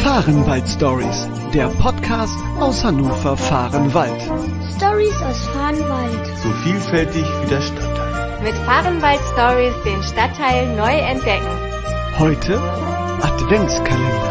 Fahrenwald-Stories, der Podcast aus Hannover-Fahrenwald. Stories aus Fahrenwald. So vielfältig wie der Stadtteil. Mit Fahrenwald-Stories den Stadtteil neu entdecken. Heute Adventskalender.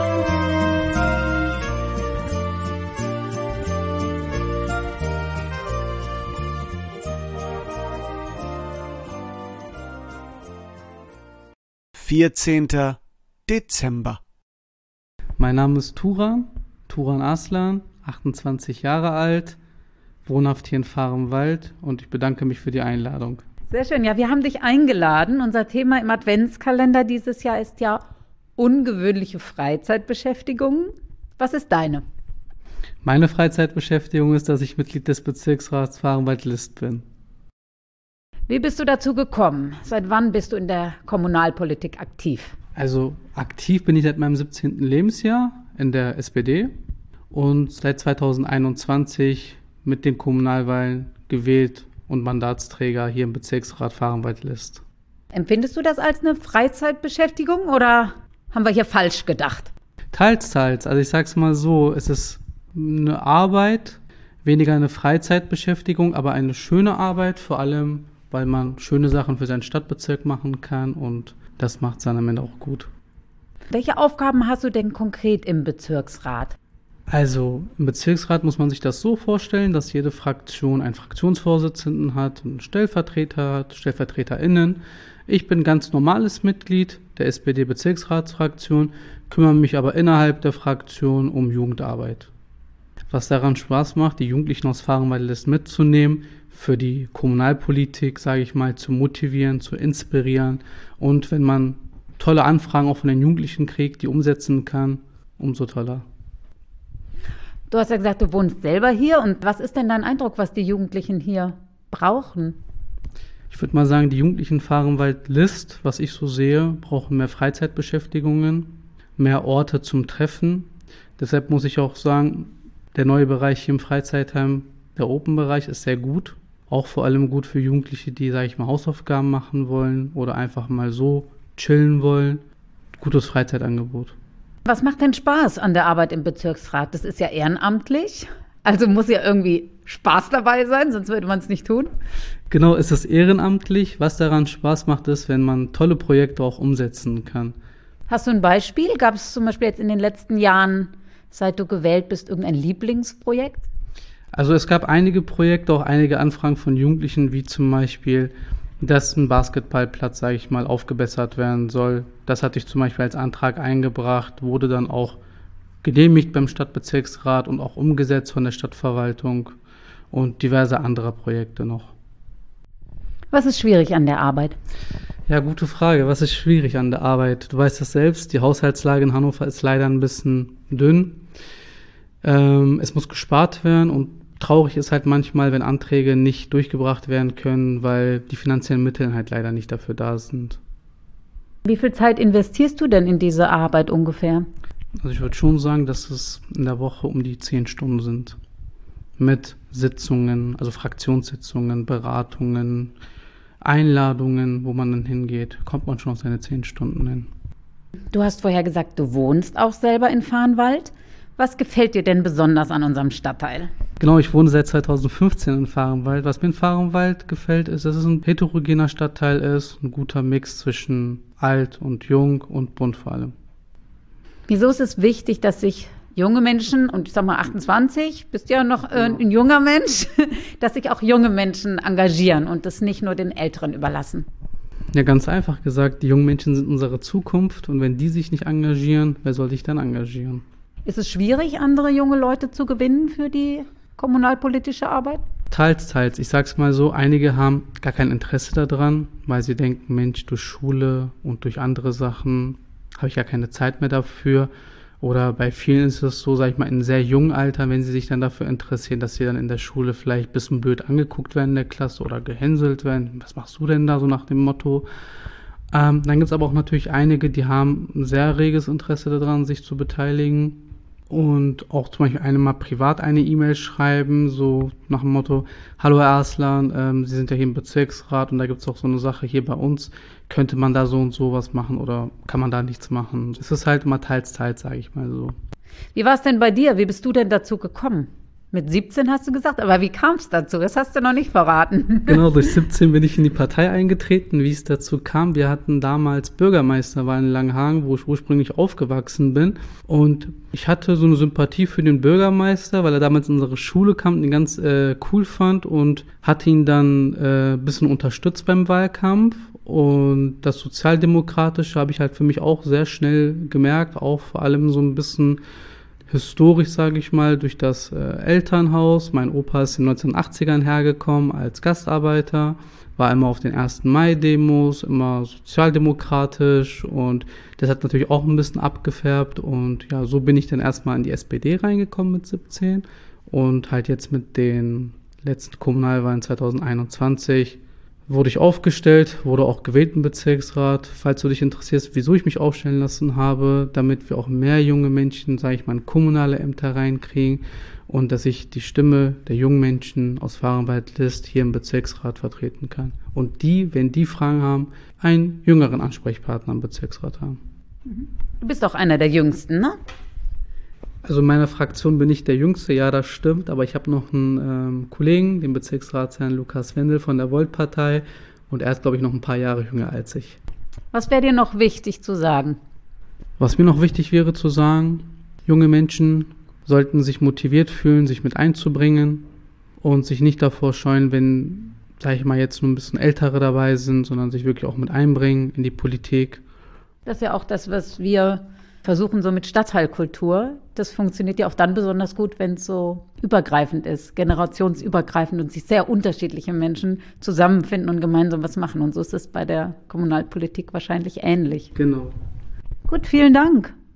(14. Dezember). Mein Name ist Turan Aslan, 28 Jahre alt, wohnhaft hier in Fahrenwald und ich bedanke mich für die Einladung. Sehr schön. Ja, wir haben dich eingeladen. Unser Thema im Adventskalender dieses Jahr ist ja ungewöhnliche Freizeitbeschäftigungen. Was ist deine? Meine Freizeitbeschäftigung ist, dass ich Mitglied des Bezirksrats Fahrenwald-List bin. Wie bist du dazu gekommen? Seit wann bist du in der Kommunalpolitik aktiv? Also aktiv bin ich seit meinem 17. Lebensjahr in der SPD und seit 2021 mit den Kommunalwahlen gewählt und Mandatsträger hier im Bezirksrat Fahrenwald-List. Empfindest du das als eine Freizeitbeschäftigung oder haben wir hier falsch gedacht? Teils. Also ich sag's mal so, es ist eine Arbeit, weniger eine Freizeitbeschäftigung, aber eine schöne Arbeit, vor allem, weil man schöne Sachen für seinen Stadtbezirk machen kann und das macht es dann am Ende auch gut. Welche Aufgaben hast du denn konkret im Bezirksrat? Also im Bezirksrat muss man sich das so vorstellen, dass jede Fraktion einen Fraktionsvorsitzenden hat, einen Stellvertreter hat, StellvertreterInnen. Ich bin ganz normales Mitglied der SPD-Bezirksratsfraktion, kümmere mich aber innerhalb der Fraktion um Jugendarbeit. Was daran Spaß macht, die Jugendlichen aus Fahrenwald-List mitzunehmen, für die Kommunalpolitik, sage ich mal, zu motivieren, zu inspirieren. Und wenn man tolle Anfragen auch von den Jugendlichen kriegt, die umsetzen kann, umso toller. Du hast ja gesagt, du wohnst selber hier. Und was ist denn dein Eindruck, was die Jugendlichen hier brauchen? Ich würde mal sagen, die Jugendlichen Fahrenwald-List, was ich so sehe, brauchen mehr Freizeitbeschäftigungen, mehr Orte zum Treffen. Deshalb muss ich auch sagen, der neue Bereich hier im Freizeitheim, der Open-Bereich, ist sehr gut. Auch vor allem gut für Jugendliche, die, sage ich mal, Hausaufgaben machen wollen oder einfach mal so chillen wollen. Gutes Freizeitangebot. Was macht denn Spaß an der Arbeit im Bezirksrat? Das ist ja ehrenamtlich, also muss ja irgendwie Spaß dabei sein, sonst würde man es nicht tun. Genau, es ist ehrenamtlich. Was daran Spaß macht, ist, wenn man tolle Projekte auch umsetzen kann. Hast du ein Beispiel? Gab es zum Beispiel jetzt in den letzten Jahren, seit du gewählt bist, irgendein Lieblingsprojekt? Also es gab einige Projekte, auch einige Anfragen von Jugendlichen, wie zum Beispiel, dass ein Basketballplatz, sage ich mal, aufgebessert werden soll. Das hatte ich zum Beispiel als Antrag eingebracht, wurde dann auch genehmigt beim Stadtbezirksrat und auch umgesetzt von der Stadtverwaltung und diverse andere Projekte noch. Was ist schwierig an der Arbeit? Ja, gute Frage. Was ist schwierig an der Arbeit? Du weißt das selbst, die Haushaltslage in Hannover ist leider ein bisschen dünn. Es muss gespart werden und traurig ist halt manchmal, wenn Anträge nicht durchgebracht werden können, weil die finanziellen Mittel halt leider nicht dafür da sind. Wie viel Zeit investierst du denn in diese Arbeit ungefähr? Also ich würde schon sagen, dass es in der Woche um die 10 Stunden sind. Mit Sitzungen, also Fraktionssitzungen, Beratungen, Einladungen, wo man dann hingeht, kommt man schon auf seine 10 Stunden hin. Du hast vorher gesagt, du wohnst auch selber in Fahrenwald. Was gefällt dir denn besonders an unserem Stadtteil? Genau, ich wohne seit 2015 in Fahrenwald. Was mir in Fahrenwald gefällt, ist, dass es ein heterogener Stadtteil ist, ein guter Mix zwischen alt und jung und bunt vor allem. Wieso ist es wichtig, dass sich junge Menschen, und ich sag mal 28, bist ja noch ein junger Mensch, dass sich auch junge Menschen engagieren und das nicht nur den Älteren überlassen? Ja, ganz einfach gesagt, die jungen Menschen sind unsere Zukunft und wenn die sich nicht engagieren, wer soll sich dann engagieren? Ist es schwierig, andere junge Leute zu gewinnen für die kommunalpolitische Arbeit? Teils. Ich sag's mal so, einige haben gar kein Interesse daran, weil sie denken, Mensch, durch Schule und durch andere Sachen habe ich ja keine Zeit mehr dafür. Oder bei vielen ist es so, sag ich mal, in sehr jungen Alter, wenn sie sich dann dafür interessieren, dass sie dann in der Schule vielleicht ein bisschen blöd angeguckt werden in der Klasse oder gehänselt werden. Was machst du denn da, so nach dem Motto? Dann gibt's aber auch natürlich einige, die haben ein sehr reges Interesse daran, sich zu beteiligen. Und auch zum Beispiel mal privat eine E-Mail schreiben, so nach dem Motto, hallo Herr Arslan, Sie sind ja hier im Bezirksrat und da gibt es auch so eine Sache hier bei uns, könnte man da so und so was machen oder kann man da nichts machen? Es ist halt immer teils, sage ich mal so. Wie war es denn bei dir? Wie bist du denn dazu gekommen? Mit 17 hast du gesagt, aber wie kam es dazu? Das hast du noch nicht verraten. Genau, durch 17 bin ich in die Partei eingetreten. Wie es dazu kam, wir hatten damals Bürgermeisterwahl in Langenhagen, wo ich ursprünglich aufgewachsen bin. Und ich hatte so eine Sympathie für den Bürgermeister, weil er damals in unsere Schule kam und ihn ganz cool fand und hatte ihn dann ein bisschen unterstützt beim Wahlkampf. Und das Sozialdemokratische habe ich halt für mich auch sehr schnell gemerkt, auch vor allem so ein bisschen historisch, sage ich mal, durch das Elternhaus. Mein Opa ist in den 1980ern hergekommen als Gastarbeiter, war immer auf den 1. Mai-Demos, immer sozialdemokratisch und das hat natürlich auch ein bisschen abgefärbt und ja, so bin ich dann erstmal in die SPD reingekommen mit 17 und halt jetzt mit den letzten Kommunalwahlen 2021 wurde ich aufgestellt, wurde auch gewählt im Bezirksrat. Falls du dich interessierst, wieso ich mich aufstellen lassen habe, damit wir auch mehr junge Menschen, sage ich mal, in kommunale Ämter reinkriegen und dass ich die Stimme der jungen Menschen aus Fahrenwald-List hier im Bezirksrat vertreten kann. Und die, wenn die Fragen haben, einen jüngeren Ansprechpartner im Bezirksrat haben. Du bist auch einer der Jüngsten, ne? Also in meiner Fraktion bin ich der Jüngste, ja, das stimmt, aber ich habe noch einen Kollegen, den Bezirksratsherrn Lukas Wendel von der Volt-Partei und er ist, glaube ich, noch ein paar Jahre jünger als ich. Was wäre dir noch wichtig zu sagen? Was mir noch wichtig wäre zu sagen, junge Menschen sollten sich motiviert fühlen, sich mit einzubringen und sich nicht davor scheuen, wenn, sage ich mal, jetzt nur ein bisschen Ältere dabei sind, sondern sich wirklich auch mit einbringen in die Politik. Das ist ja auch das, was wir versuchen so mit Stadtteilkultur. Das funktioniert ja auch dann besonders gut, wenn es so übergreifend ist, generationsübergreifend und sich sehr unterschiedliche Menschen zusammenfinden und gemeinsam was machen. Und so ist es bei der Kommunalpolitik wahrscheinlich ähnlich. Genau. Gut, vielen Dank.